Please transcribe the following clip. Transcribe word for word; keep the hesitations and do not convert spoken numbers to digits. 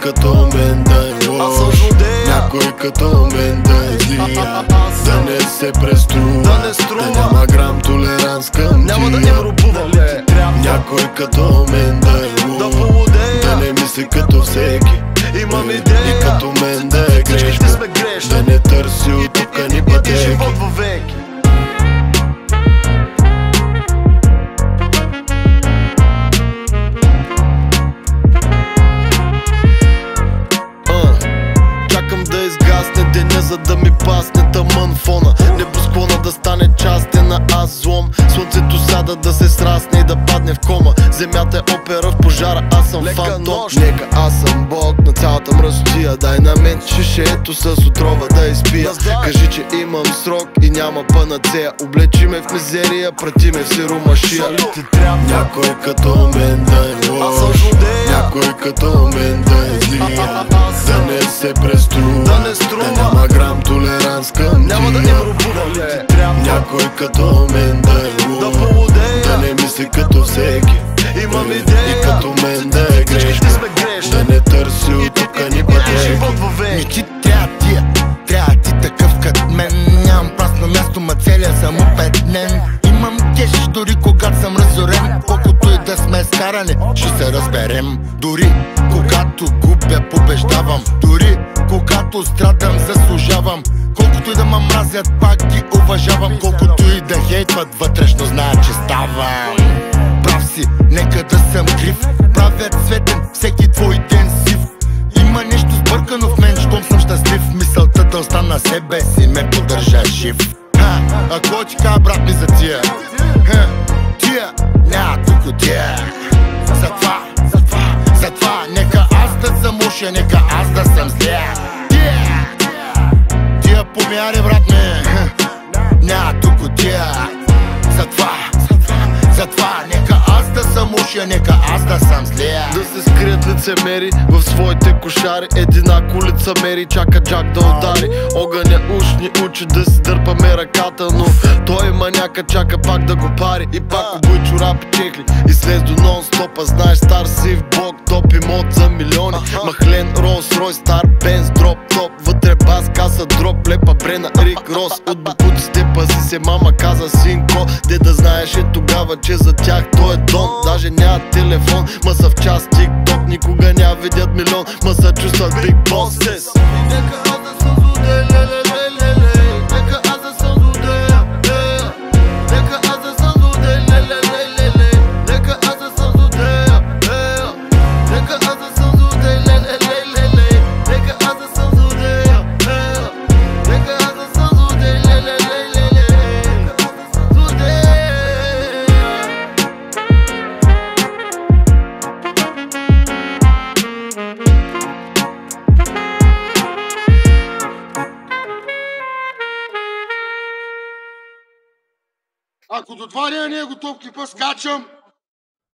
като мен да е лош, някой като мен да е злия, да не се преструва, да няма грам толеранс към тия. Някой като мен да е лош, да не мисли като всеки и като мен да е грешка, да не търси утопкани пътеки. Чакам да изгасне деня, за да ми пасне тъмън фона, небосклона да стане частен на аз злом, слънцето сяда да се срасне и да падне в кома. Земята е опера в пожара, аз съм фантом. Нека аз съм бог на цялата мръсотия, дай на мен шишето с отрова да изпия. Кажи, че имам срок и няма панацея, облечи ме в мизерия, прати ме в сиромашия. Някой като мен да е лош, някой като мен да е злия, да не се преструва, да няма грам толеранс към тия. Някой като мен да е лош, да не мисли като всеки и като мен да е грешка, да не търси утопкани пътеки. Не ти трябва тия, трябва ти такъв като мен. Нямам прасно място, ма целия съм опетнен. Имам кеш дори когато съм разорен, колкото и да сме скарани, ще се разберем. Дори когато губя, побеждавам. Дори когато страдам, заслужавам. Колкото и да ме мразят, пак ги уважавам. Колкото и да хейтват, вътрешно знаят, че ставам. Прав си, нека да съм крив, правят светен всеки твой ден сив. Има нещо сбъркано в мен, щом съм щастлив. Мисълта да остана себе си ме поддържа жив. Ха, а кой ти кажа, брат ми, за тия? Ха, тия, няма тук от тия. Затова, затова, затова, нека аз да съм уша, нека аз да съм злия. Тия, тия помяри, брат ми, няма тук от тия. Затова, затова, нека аз да съм уша, нека аз да съм злия. Да се скрият лицемери в своите кошари, единако лицемери чака Джак да удари. Огъня уж ни учи да си дърпаме ръката, но той маняка чака пак да го пари. И пак обуй чорапи чехли и слез до нон-стопа. Знаеш, стар сив блок, топ имот за милиони, махлен Ролс Ройс, стар Бенз, дроп топ, вътре бас, каса, дроп, лепа, брена, Рик Рос. От бокуците пази се, мама каза, синко, де да знаеш е тогава, че за тях той е дон. Даже няма телефон, ма са в час тик-ток, никога няма видят милион, ма са чувстват биг босес. Нека аз да съм злодей, ле-ле-ле-ле-ле, нека аз да съм злодей, нека аз да съм злодей, ле-ле-ле-ле-ле, нека аз да съм злодей, нека аз да съм злодей, ле-ле-ле-ле-ле, нека аз да съм злодей, нека аз да съм злодей, ле-ле-ле-ле-ле, злодей. Ако до това не е готов клипа, скачам.